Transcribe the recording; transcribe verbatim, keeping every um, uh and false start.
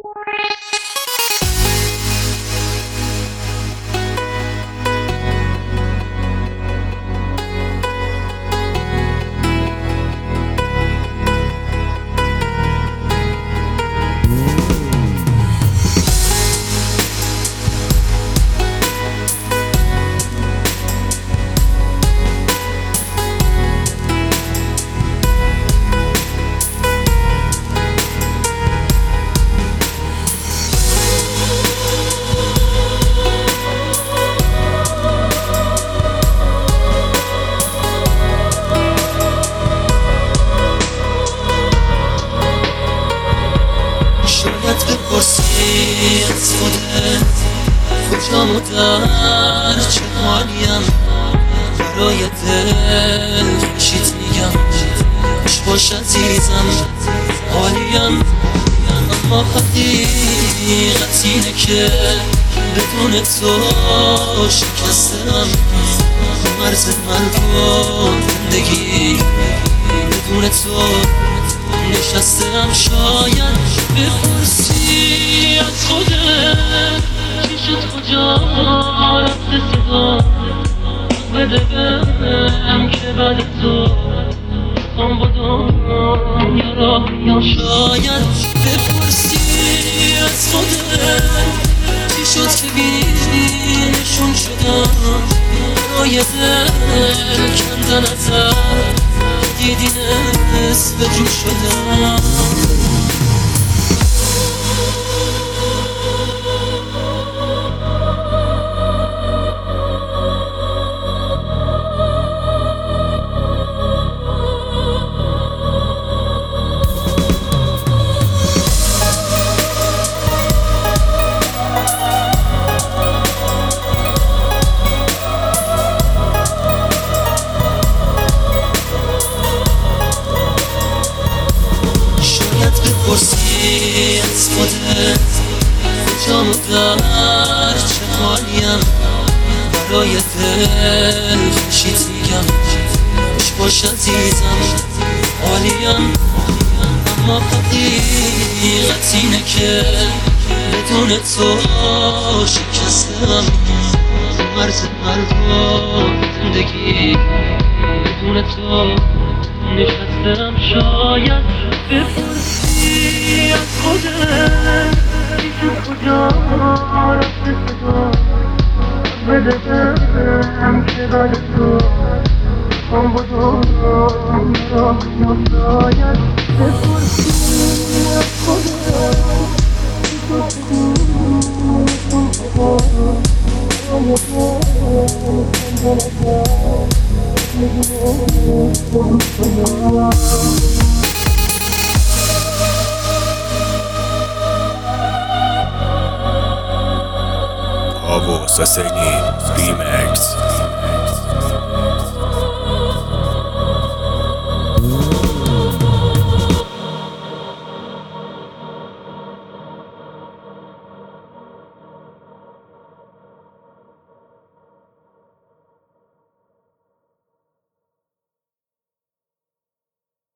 بپرسی از خودت کجام و در چه حالیم، برای دل خوشیت میگم خوش باش عزیزم حالیم. اما حقیقت اینه که بدون تو شکستم، مرز من و زندگی بدون تو نشستم. شاید بپرسی از خودت چی شد کجا رفت صدا، بده بهم که بعد تو میخوام با دنیا را بیام. شاید بپرسی از خودت چی شد که بیرشون شدم، برای دل کندن ازت دیدی نصف جو شدم. بپرسی از خودت کجام و در چه حالیم، برای دل خوشیت میگم خوش باش عزیزم حالیم. اما حقیقت اینه که بدون تو شکستم، مرز من و زندگی بدون تو نشستم. شاید بپرسی از خودت چی شد کجا رفت صدا، بده بهم که بعد تو میخوام با دنیا را بیام. شاید بپرسی از خودت چی شد Avos Aseni Remix.